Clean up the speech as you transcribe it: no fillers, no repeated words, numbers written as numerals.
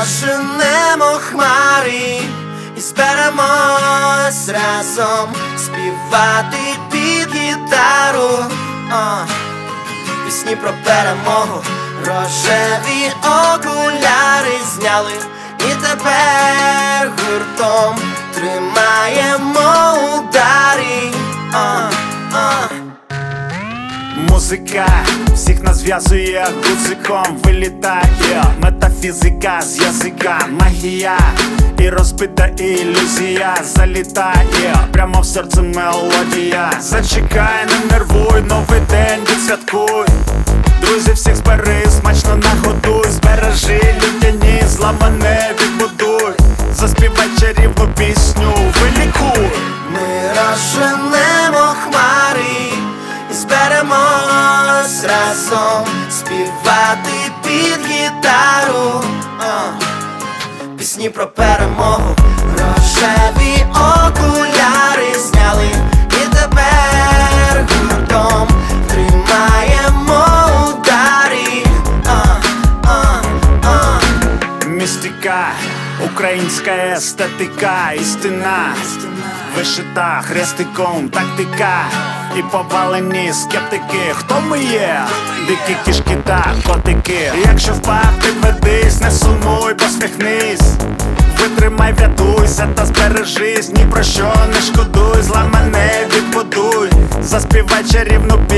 розженемо хмари і зберемось разом співати під гітару. Пісні про перемогу, рожеві окуляри зняли, і тепер гуртом тримаємо удари. Музика всіх нас зв'язує гудзиком, вилітає метафізика з язика, магія і розбита ілюзія залітає прямо в серце мелодія. Зачекай, не нервуй, новий день відсвяткуй. Друзі, всіх збери, смачно нагодуй. Збережи людяні, зламане відбудуй. Заспівай чарівну пісню, вилікуй. Ми розженемо хмари і зберемось разом співати під гітару. Пісні про перемогу, рожеві окуляри зняли, і тепер гуртом тримаємо удари. Містика, українська естетика, істина вишита хрестиком, тактика і повалені скептики. Хто ми є? Дикі кішки та котики. Якщо впав, ти ведись, не сумуй, посміхнись. Витримай, врятуйся та збережись. Ні про що не шкодуй, зламане відбудуй. Заспівай чарівну